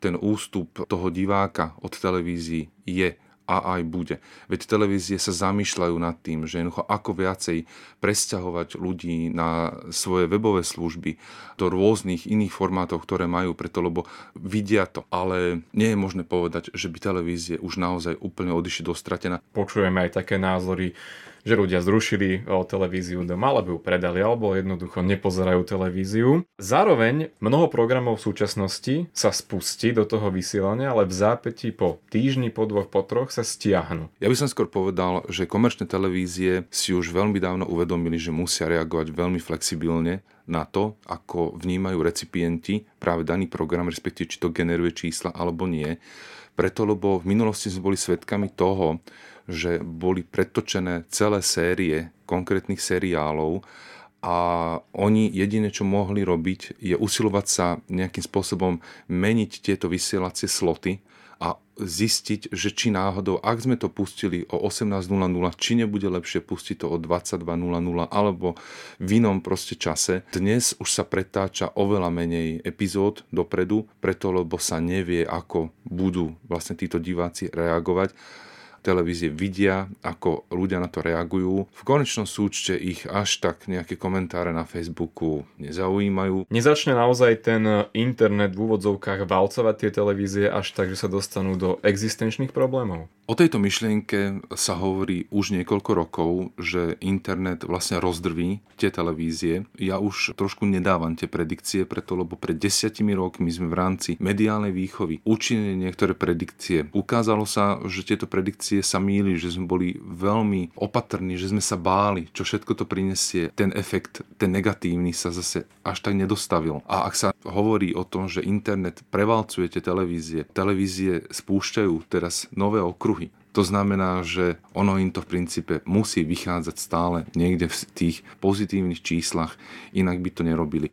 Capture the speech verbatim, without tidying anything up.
ten ústup toho diváka od televízií je a aj bude. Veď televízie sa zamýšľajú nad tým, že jednoducho ako viacej presťahovať ľudí na svoje webové služby do rôznych iných formátov, ktoré majú preto, lebo vidia to. Ale nie je možné povedať, že by televízie už naozaj úplne odišli do stratená. Počujeme aj také názory, že ľudia zrušili televíziu doma, alebo ju predali, alebo jednoducho nepozerajú televíziu. Zároveň mnoho programov v súčasnosti sa spustí do toho vysielania, ale v zápätí po týždni, po dvoch, po troch sa stiahnu. Ja by som skôr povedal, že komerčné televízie si už veľmi dávno uvedomili, že musia reagovať veľmi flexibilne na to, ako vnímajú recipienti práve daný program, respektíve či to generuje čísla alebo nie. Preto, lebo v minulosti sme boli svedkami toho, že boli predtočené celé série konkrétnych seriálov a oni jediné, čo mohli robiť, je usilovať sa nejakým spôsobom meniť tieto vysielacie sloty a zistiť, že či náhodou, ak sme to pustili o osemnásť nula nula, či nebude lepšie pustiť to o dvadsaťdva nula nula alebo v inom proste čase. Dnes už sa pretáča oveľa menej epizód dopredu, preto lebo sa nevie, ako budú vlastne títo diváci reagovať. Televízie vidia, ako ľudia na to reagujú. V konečnom súčte ich až tak nejaké komentáre na Facebooku nezaujímajú. Nezačne naozaj ten internet v úvodzovkách valcovať tie televízie až tak, že sa dostanú do existenčných problémov? O tejto myšlienke sa hovorí už niekoľko rokov, že internet vlastne rozdrví tie televízie. Ja už trošku nedávam tie predikcie, preto lebo pred desiatimi rokmi sme v rámci mediálnej výchovy učinili niektoré predikcie. Ukázalo sa, že tieto predikcie sa mýli, že sme boli veľmi opatrní, že sme sa báli, čo všetko to prinesie. Ten efekt, ten negatívny sa zase až tak nedostavil. A ak sa hovorí o tom, že internet prevalcuje tie televízie, televízie spúšťajú teraz nové okruhy. To znamená, že ono im to v princípe musí vychádzať stále niekde v tých pozitívnych číslach, inak by to nerobili.